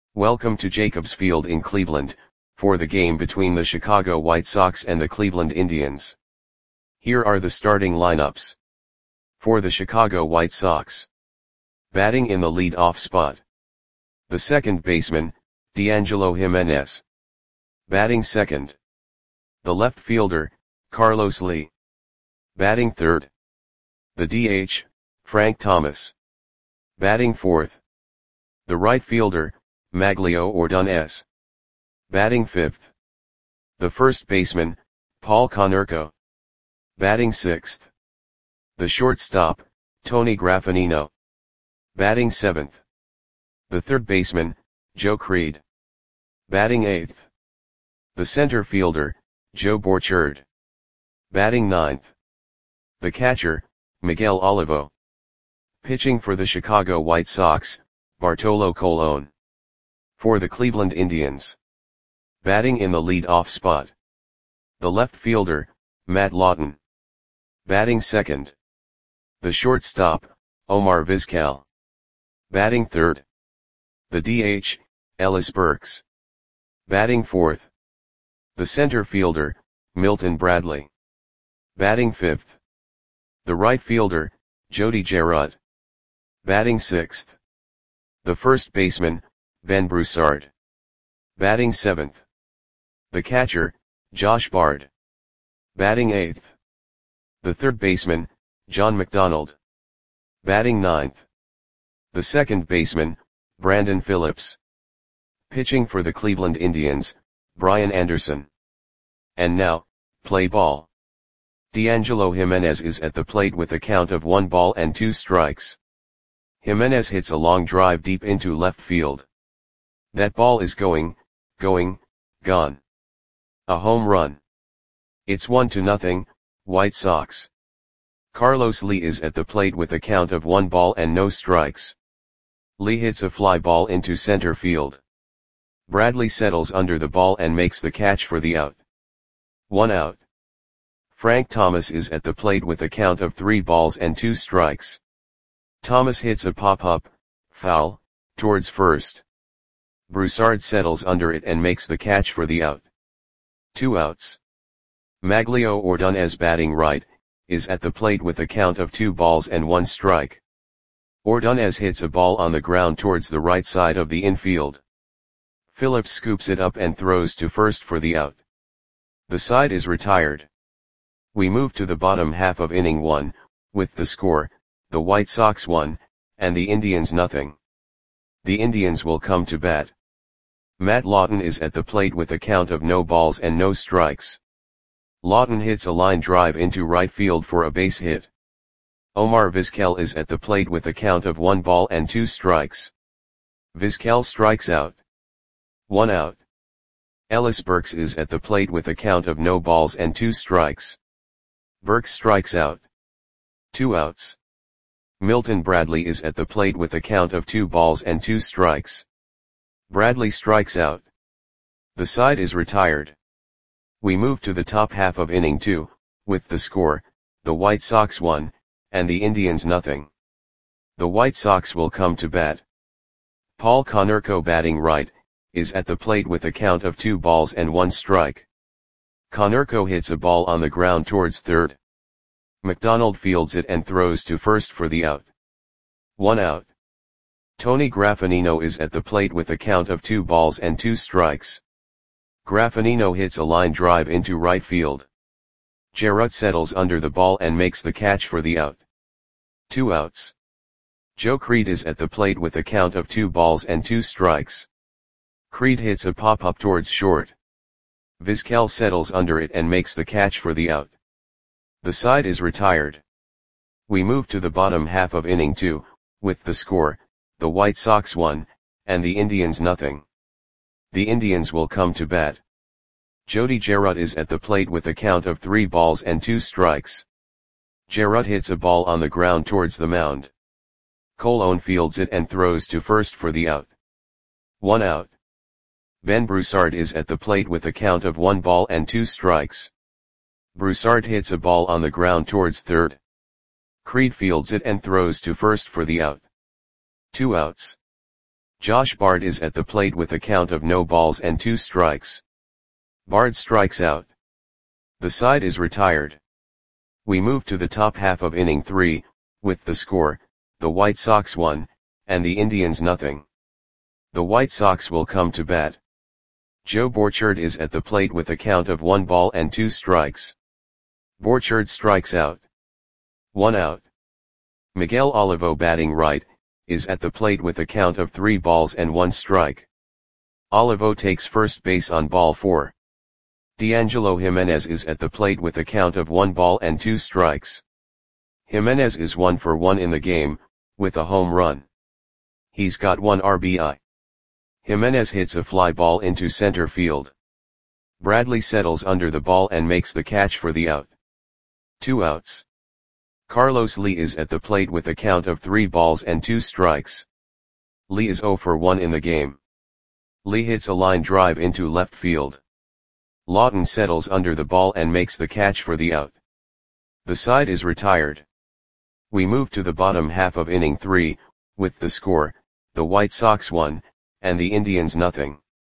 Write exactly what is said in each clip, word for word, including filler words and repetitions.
Welcome to Jacobs Field in Cleveland, for the game between the Chicago White Sox and the Cleveland Indians. Here are the starting lineups. For the Chicago White Sox. Batting in the lead-off spot. The second baseman, D'Angelo Jimenez. Batting second. The left fielder, Carlos Lee. Batting third. The D H, Frank Thomas. Batting fourth. The right fielder, Magglio Ordonez. Batting fifth. The first baseman, Paul Konerko. Batting sixth. The shortstop, Tony Graffagnino. Batting seventh. The third baseman, Joe Creed. Batting eighth. The center fielder, Joe Borchard. Batting ninth. The catcher, Miguel Olivo. Pitching for the Chicago White Sox, Bartolo Colon. For the Cleveland Indians. Batting in the lead-off spot. The left fielder, Matt Lawton. Batting second. The shortstop, Omar Vizquel. Batting third. The D H, Ellis Burks. Batting fourth. The center fielder, Milton Bradley. Batting fifth. The right fielder, Jody Gerard. Batting sixth. The first baseman, Ben Broussard. Batting seventh. The catcher, Josh Bard. Batting eighth. The third baseman, John McDonald. Batting ninth. The second baseman, Brandon Phillips. Pitching for the Cleveland Indians, Brian Anderson. And now, play ball. D'Angelo Jimenez is at the plate with a count of one ball and two strikes. Jimenez hits a long drive deep into left field. That ball is going, going, gone. A home run. It's one to nothing, White Sox. Carlos Lee is at the plate with a count of one ball and no strikes. Lee hits a fly ball into center field. Bradley settles under the ball and makes the catch for the out. One out. Frank Thomas is at the plate with a count of three balls and two strikes. Thomas hits a pop-up, foul, towards first. Broussard settles under it and makes the catch for the out. Two outs. Magglio Ordonez, batting right, is at the plate with a count of two balls and one strike. Ordonez hits a ball on the ground towards the right side of the infield. Phillips scoops it up and throws to first for the out. The side is retired. We move to the bottom half of inning one, with the score, the White Sox one, and the Indians nothing. The Indians will come to bat. Matt Lawton is at the plate with a count of no balls and no strikes. Lawton hits a line drive into right field for a base hit. Omar Vizquel is at the plate with a count of one ball and two strikes. Vizquel strikes out. One out. Ellis Burks is at the plate with a count of no balls and two strikes. Burks strikes out. Two outs. Milton Bradley is at the plate with a count of two balls and two strikes. Bradley strikes out. The side is retired. We move to the top half of inning two, with the score, the White Sox one, and the Indians nothing. The White Sox will come to bat. Paul Konerko, batting right, is at the plate with a count of two balls and one strike. Konerko hits a ball on the ground towards third. McDonald fields it and throws to first for the out. One out. Tony Graffagnino is at the plate with a count of two balls and two strikes. Graffagnino hits a line drive into right field. Gerard settles under the ball and makes the catch for the out. Two outs. Joe Creed is at the plate with a count of two balls and two strikes. Creed hits a pop-up towards short. Vizquel settles under it and makes the catch for the out. The side is retired. We move to the bottom half of inning two, with the score, the White Sox one, and the Indians nothing. The Indians will come to bat. Jody Gerard is at the plate with a count of three balls and two strikes. Gerard hits a ball on the ground towards the mound. Colon fields it and throws to first for the out. One out. Ben Broussard is at the plate with a count of one ball and two strikes. Broussard hits a ball on the ground towards third. Creed fields it and throws to first for the out. Two outs. Josh Bard is at the plate with a count of no balls and two strikes. Bard strikes out. The side is retired. We move to the top half of inning three, with the score, the White Sox one, and the Indians nothing. The White Sox will come to bat. Joe Borchard is at the plate with a count of one ball and two strikes. Borchard strikes out. One out. Miguel Olivo, batting right, is at the plate with a count of three balls and one strike. Olivo takes first base on ball four. D'Angelo Jimenez is at the plate with a count of one ball and two strikes. Jimenez is one for one in the game, with a home run. He's got one R B I. Jimenez hits a fly ball into center field. Bradley settles under the ball and makes the catch for the out. Two outs. Carlos Lee is at the plate with a count of three balls and two strikes. Lee is zero for one in the game. Lee hits a line drive into left field. Lawton settles under the ball and makes the catch for the out. The side is retired. We move to the bottom half of inning three, with the score, the White Sox one, and the Indians nothing.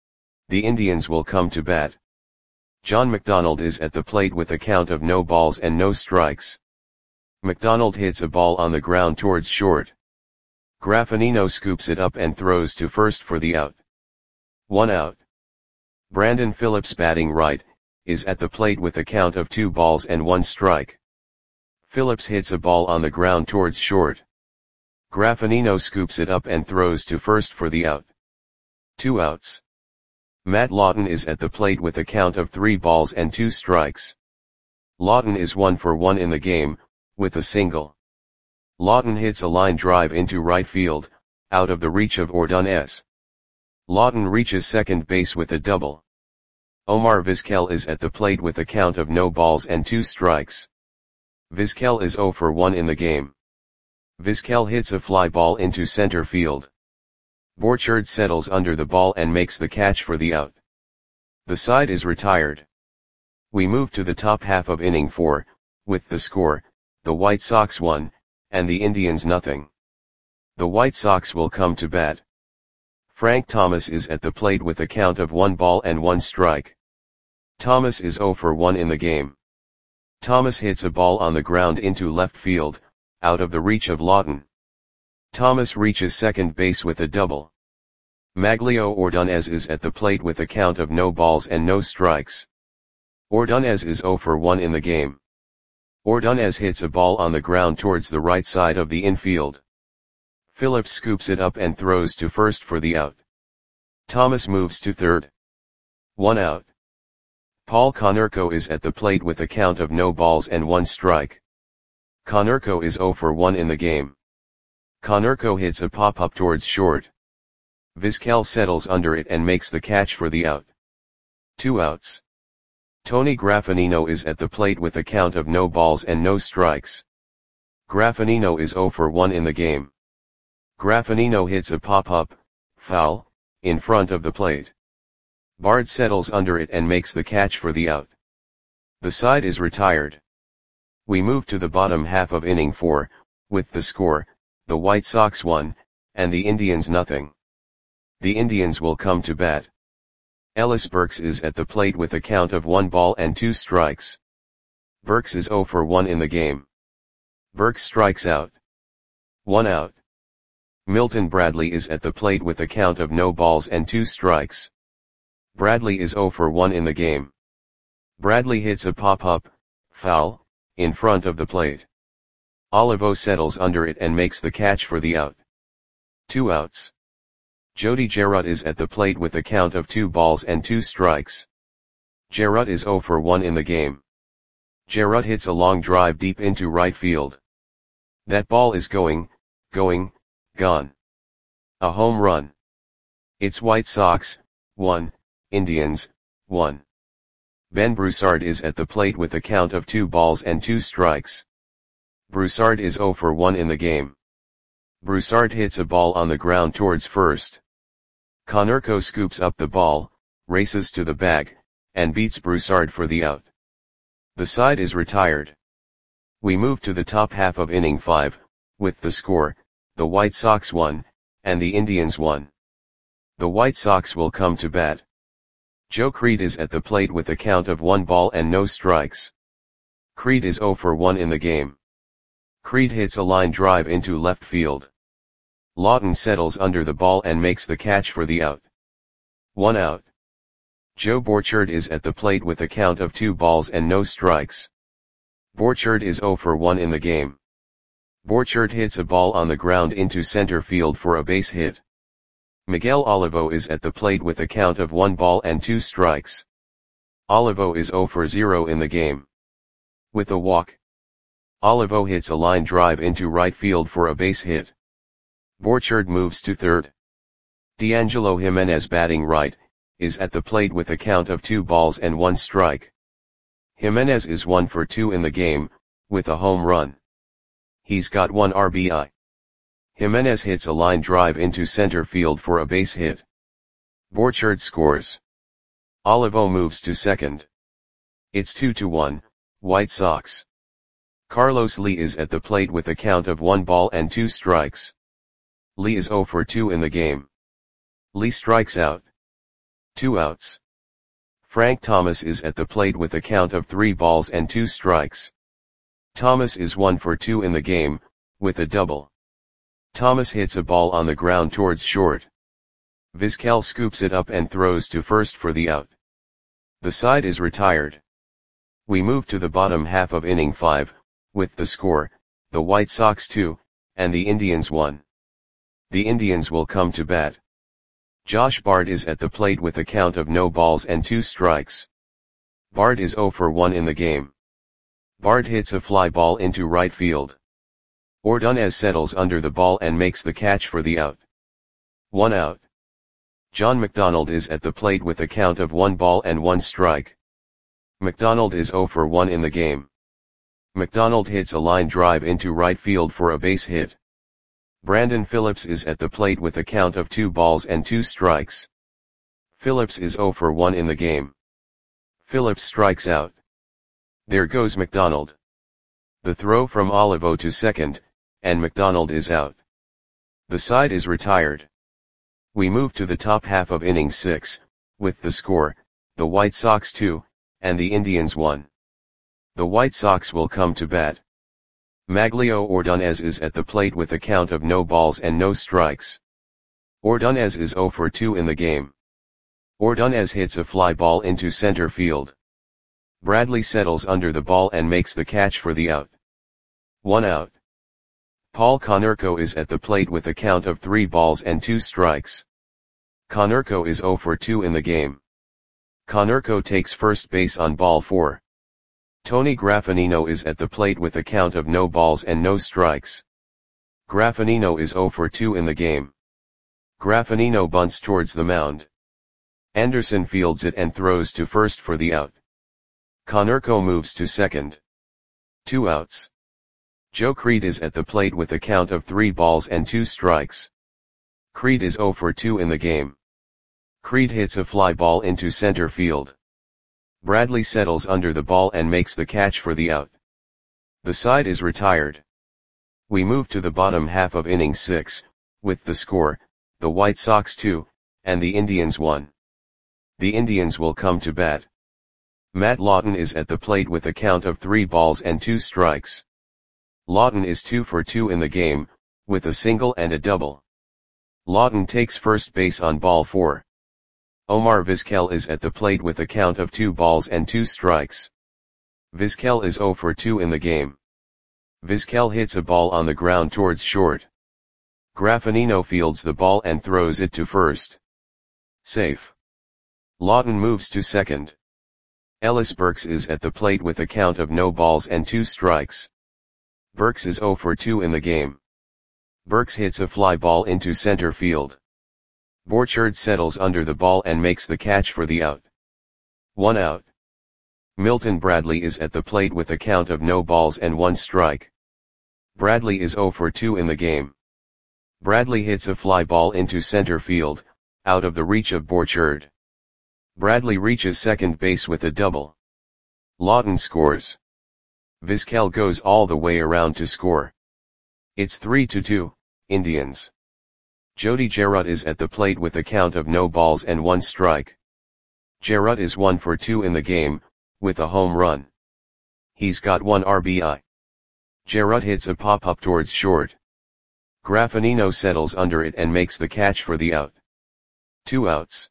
The Indians will come to bat. John McDonald is at the plate with a count of no balls and no strikes. McDonald hits a ball on the ground towards short. Graffinino scoops it up and throws to first for the out. One out. Brandon Phillips, batting right, is at the plate with a count of two balls and one strike. Phillips hits a ball on the ground towards short. Graffinino scoops it up and throws to first for the out. Two outs. Matt Lawton is at the plate with a count of three balls and two strikes. Lawton is one for one in the game, with a single. Lawton hits a line drive into right field, out of the reach of Ordonez. Lawton reaches second base with a double. Omar Vizquel is at the plate with a count of no balls and two strikes. Vizquel is zero for one in the game. Vizquel hits a fly ball into center field. Borchard settles under the ball and makes the catch for the out. The side is retired. We move to the top half of inning four, with the score, the White Sox one, and the Indians nothing. The White Sox will come to bat. Frank Thomas is at the plate with a count of one ball and one strike. Thomas is zero for one in the game. Thomas hits a ball on the ground into left field, out of the reach of Lawton. Thomas reaches second base with a double. Maglio Ordonez is at the plate with a count of no balls and no strikes. Ordonez is zero for one in the game. Ordonez hits a ball on the ground towards the right side of the infield. Phillips scoops it up and throws to first for the out. Thomas moves to third. One out. Paul Konerko is at the plate with a count of no balls and one strike. Konerko is zero for one in the game. Konerko hits a pop-up towards short. Vizquel settles under it and makes the catch for the out. Two outs. Tony Graffinino is at the plate with a count of no balls and no strikes. Graffinino is zero for one in the game. Graffinino hits a pop-up, foul, in front of the plate. Bard settles under it and makes the catch for the out. The side is retired. We move to the bottom half of inning four, with the score, the White Sox one, and the Indians nothing. The Indians will come to bat. Ellis Burks is at the plate with a count of one ball and two strikes. Burks is zero for one in the game. Burks strikes out. One out. Milton Bradley is at the plate with a count of no balls and two strikes. Bradley is zero for one in the game. Bradley hits a pop-up, foul, in front of the plate. Olivo settles under it and makes the catch for the out. Two outs. Jody Gerut is at the plate with a count of two balls and two strikes. Gerut is zero for one in the game. Gerut hits a long drive deep into right field. That ball is going, going, gone. A home run. It's White Sox, one, Indians, one. Ben Broussard is at the plate with a count of two balls and two strikes. Broussard is zero for one in the game. Broussard hits a ball on the ground towards first. Konerko scoops up the ball, races to the bag, and beats Broussard for the out. The side is retired. We move to the top half of inning five, with the score, the White Sox one, and the Indians one. The White Sox will come to bat. Joe Creed is at the plate with a count of one ball and no strikes. Creed is zero for one in the game. Creed hits a line drive into left field. Lawton settles under the ball and makes the catch for the out. One out. Joe Borchard is at the plate with a count of two balls and no strikes. Borchard is zero for one in the game. Borchard hits a ball on the ground into center field for a base hit. Miguel Olivo is at the plate with a count of one ball and two strikes. Olivo is zero for zero in the game. With a walk, Olivo hits a line drive into right field for a base hit. Borchard moves to third. D'Angelo Jimenez, batting right, is at the plate with a count of two balls and one strike. Jimenez is one for two in the game, with a home run. He's got one R B I. Jimenez hits a line drive into center field for a base hit. Borchard scores. Olivo moves to second. It's two to one, White Sox. Carlos Lee is at the plate with a count of one ball and two strikes. Lee is zero for two in the game. Lee strikes out. Two outs. Frank Thomas is at the plate with a count of three balls and two strikes. Thomas is one for two in the game, with a double. Thomas hits a ball on the ground towards short. Vizquel scoops it up and throws to first for the out. The side is retired. We move to the bottom half of inning five, with the score, the White Sox two, and the Indians one. The Indians will come to bat. Josh Bard is at the plate with a count of no balls and two strikes. Bard is zero for one in the game. Bard hits a fly ball into right field. Ordonez settles under the ball and makes the catch for the out. One out. John McDonald is at the plate with a count of one ball and one strike. McDonald is zero for one in the game. McDonald hits a line drive into right field for a base hit. Brandon Phillips is at the plate with a count of two balls and two strikes. Phillips is zero for one in the game. Phillips strikes out. There goes McDonald. The throw from Olivo to second, and McDonald is out. The side is retired. We move to the top half of inning six, with the score, the White Sox two, and the Indians one. The White Sox will come to bat. Maglio Ordonez is at the plate with a count of no balls and no strikes. Ordonez is zero for two in the game. Ordonez hits a fly ball into center field. Bradley settles under the ball and makes the catch for the out. One out. Paul Konerko is at the plate with a count of three balls and two strikes. Konerko is zero for two in the game. Konerko takes first base on ball four. Tony Graffinino is at the plate with a count of no balls and no strikes. Graffinino is zero for two in the game. Graffinino bunts towards the mound. Anderson fields it and throws to first for the out. Konerko moves to second. Two outs. Joe Creed is at the plate with a count of three balls and two strikes. Creed is zero for two in the game. Creed hits a fly ball into center field. Bradley settles under the ball and makes the catch for the out. The side is retired. We move to the bottom half of inning six, with the score, the White Sox two, and the Indians one. The Indians will come to bat. Matt Lawton is at the plate with a count of three balls and two strikes. Lawton is two for two in the game, with a single and a double. Lawton takes first base on ball four. Omar Vizquel is at the plate with a count of two balls and two strikes. Vizquel is zero for two in the game. Vizquel hits a ball on the ground towards short. Graffinino fields the ball and throws it to first. Safe. Lawton moves to second. Ellis Burks is at the plate with a count of no balls and two strikes. Burks is zero for two in the game. Burks hits a fly ball into center field. Borchard settles under the ball and makes the catch for the out. One out. Milton Bradley is at the plate with a count of no balls and one strike. Bradley is zero for two in the game. Bradley hits a fly ball into center field, out of the reach of Borchard. Bradley reaches second base with a double. Lawton scores. Vizquel goes all the way around to score. It's three to two, Indians. Jody Jarrett is at the plate with a count of no balls and one strike. Jarrett is one for two in the game, with a home run. He's got one R B I. Jarrett hits a pop-up towards short. Graffinino settles under it and makes the catch for the out. Two outs.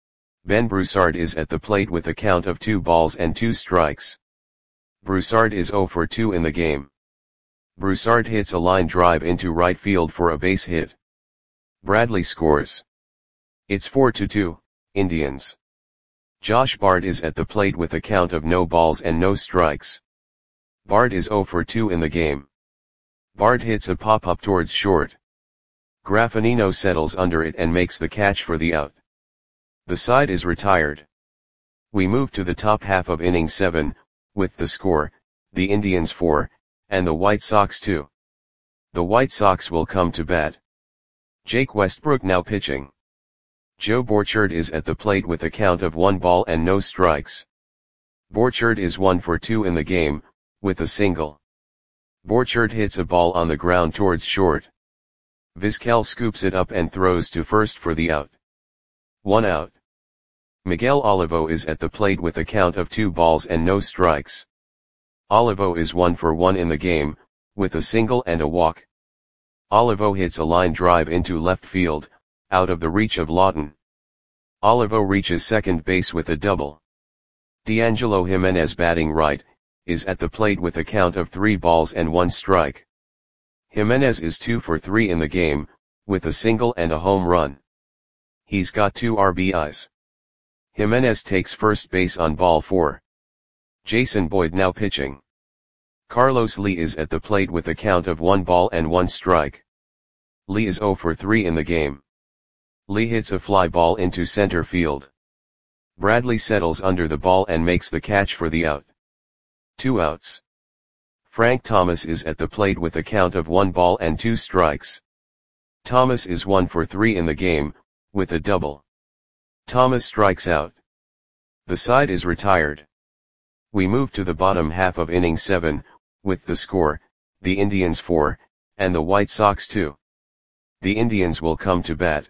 Ben Broussard is at the plate with a count of two balls and two strikes. Broussard is zero for two in the game. Broussard hits a line drive into right field for a base hit. Bradley scores. It's four to two, Indians. Josh Bard is at the plate with a count of no balls and no strikes. Bard is zero for two in the game. Bard hits a pop-up towards short. Graffinino settles under it and makes the catch for the out. The side is retired. We move to the top half of inning seven, with the score, the Indians four, and the White Sox two. The White Sox will come to bat. Jake Westbrook now pitching. Joe Borchard is at the plate with a count of one ball and no strikes. Borchard is one for two in the game, with a single. Borchard hits a ball on the ground towards short. Vizquel scoops it up and throws to first for the out. One out. Miguel Olivo is at the plate with a count of two balls and no strikes. Olivo is one for one in the game, with a single and a walk. Olivo hits a line drive into left field, out of the reach of Lawton. Olivo reaches second base with a double. D'Angelo Jimenez, batting right, is at the plate with a count of three balls and one strike. Jimenez is two for three in the game, with a single and a home run. He's got two R B Is. Jimenez takes first base on ball four. Jason Boyd now pitching. Carlos Lee is at the plate with a count of one ball and one strike. Lee is zero for three in the game. Lee hits a fly ball into center field. Bradley settles under the ball and makes the catch for the out. Two outs. Frank Thomas is at the plate with a count of one ball and two strikes. Thomas is one for three in the game, with a double. Thomas strikes out. The side is retired. We move to the bottom half of inning seven, with the score, the Indians four, and the White Sox two. The Indians will come to bat.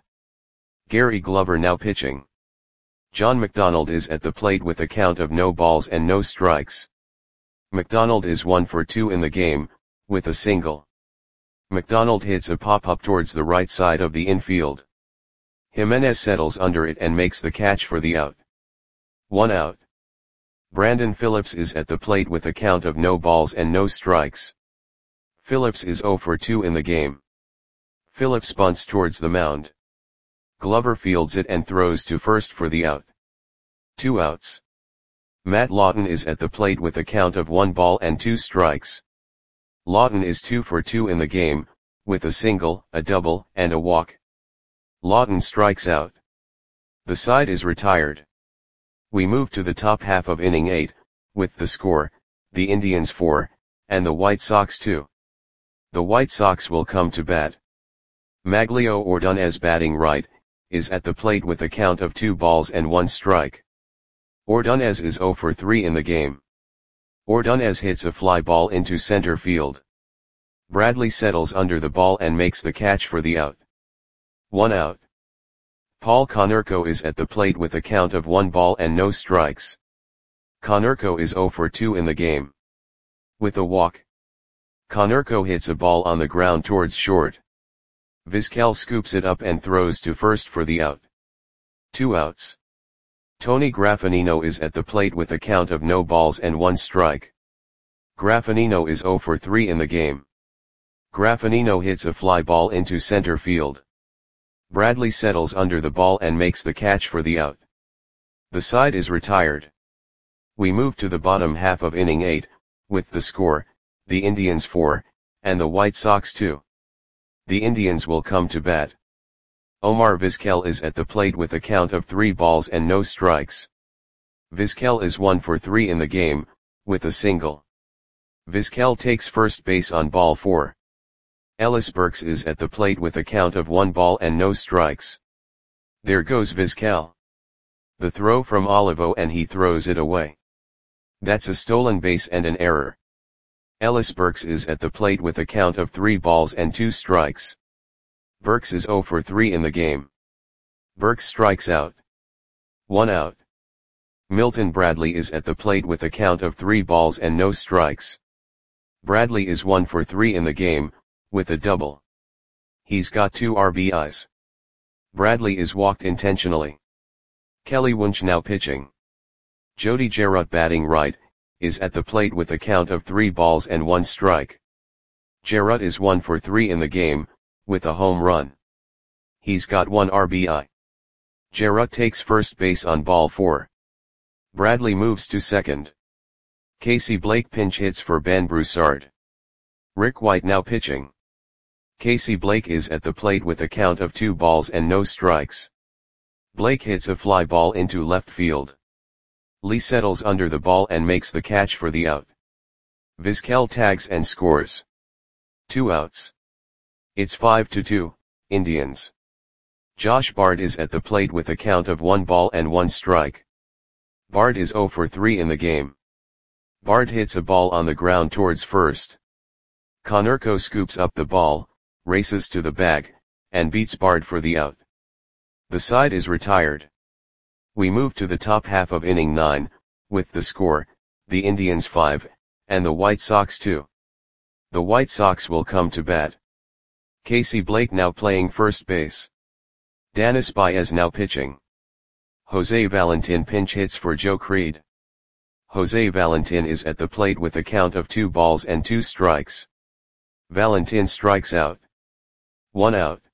Gary Glover now pitching. John McDonald is at the plate with a count of no balls and no strikes. McDonald is one for two in the game, with a single. McDonald hits a pop-up towards the right side of the infield. Jimenez settles under it and makes the catch for the out. One out. Brandon Phillips is at the plate with a count of no balls and no strikes. Phillips is zero for two in the game. Phillips bunts towards the mound. Glover fields it and throws to first for the out. Two outs. Matt Lawton is at the plate with a count of one ball and two strikes. Lawton is two for two in the game, with a single, a double, and a walk. Lawton strikes out. The side is retired. We move to the top half of inning eight, with the score, the Indians four, and the White Sox two. The White Sox will come to bat. Maglio Ordonez, batting right, is at the plate with a count of two balls and one strike. Ordonez is zero for three in the game. Ordonez hits a fly ball into center field. Bradley settles under the ball and makes the catch for the out. One out. Paul Konerko is at the plate with a count of one ball and no strikes. Konerko is zero for two in the game. With a walk. Konerko hits a ball on the ground towards short. Vizquel scoops it up and throws to first for the out. Two outs. Tony Graffinino is at the plate with a count of no balls and one strike. Graffinino is zero for three in the game. Graffinino hits a fly ball into center field. Bradley settles under the ball and makes the catch for the out. The side is retired. We move to the bottom half of inning eight, with the score, the Indians four, and the White Sox two. The Indians will come to bat. Omar Vizquel is at the plate with a count of three balls and no strikes. Vizquel is one for three in the game, with a single. Vizquel takes first base on ball four. Ellis Burks is at the plate with a count of one ball and no strikes. There goes Vizquel. The throw from Olivo and he throws it away. That's a stolen base and an error. Ellis Burks is at the plate with a count of three balls and two strikes. Burks is zero for three in the game. Burks strikes out. One out. Milton Bradley is at the plate with a count of three balls and no strikes. Bradley is one for three in the game, with a double. He's got two R B Is. Bradley is walked intentionally. Kelly Wunsch now pitching. Jody Jarrett batting right, is at the plate with a count of three balls and one strike. Jarrett is one for three in the game, with a home run. He's got one R B I. Jarrett takes first base on ball four. Bradley moves to second. Casey Blake pinch hits for Ben Broussard. Rick White now pitching. Casey Blake is at the plate with a count of two balls and no strikes. Blake hits a fly ball into left field. Lee settles under the ball and makes the catch for the out. Vizquel tags and scores. Two outs. It's five to two, Indians. Josh Bard is at the plate with a count of one ball and one strike. Bard is zero for three in the game. Bard hits a ball on the ground towards first. Konerko scoops up the ball, races to the bag, and beats Bard for the out. The side is retired. We move to the top half of inning nine, with the score, the Indians five, and the White Sox two. The White Sox will come to bat. Casey Blake now playing first base. Dennis Baez now pitching. Jose Valentin pinch hits for Joe Creed. Jose Valentin is at the plate with a count of two balls and two strikes. Valentin strikes out. One out.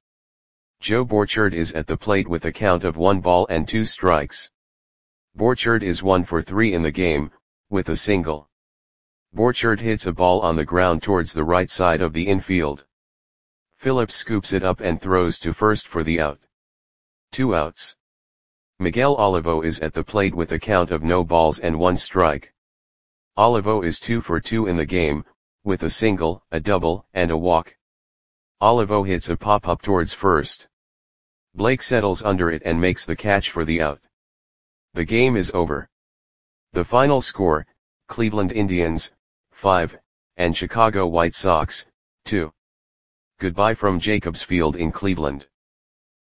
Joe Borchard is at the plate with a count of one ball and two strikes. Borchard is one for three in the game, with a single. Borchard hits a ball on the ground towards the right side of the infield. Phillips scoops it up and throws to first for the out. Two outs. Miguel Olivo is at the plate with a count of no balls and one strike. Olivo is two for two in the game, with a single, a double, and a walk. Olivo hits a pop-up towards first. Blake settles under it and makes the catch for the out. The game is over. The final score, Cleveland Indians, five, and Chicago White Sox, two. Goodbye from Jacobs Field in Cleveland.